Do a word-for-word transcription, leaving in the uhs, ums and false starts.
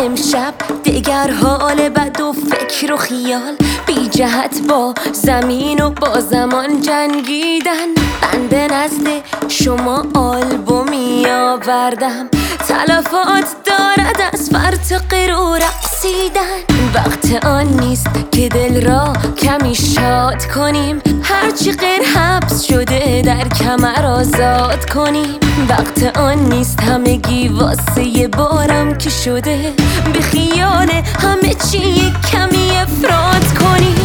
امشب دگر حال بد و فکر و خیال بی جهت با زمین و با زمان جنگیدن. بنده نزد شما آلبومی آوردم، تلفات دارد از فرط غرور رقصیدن. وقت آن نیست که دل را کمی شاد کنیم، هرچی غیر حبس شده در کمر آزاد کنیم. وقت آن نیست همگی واسه یه بارم که شده، به خیال همه چی کمی افراد کنیم.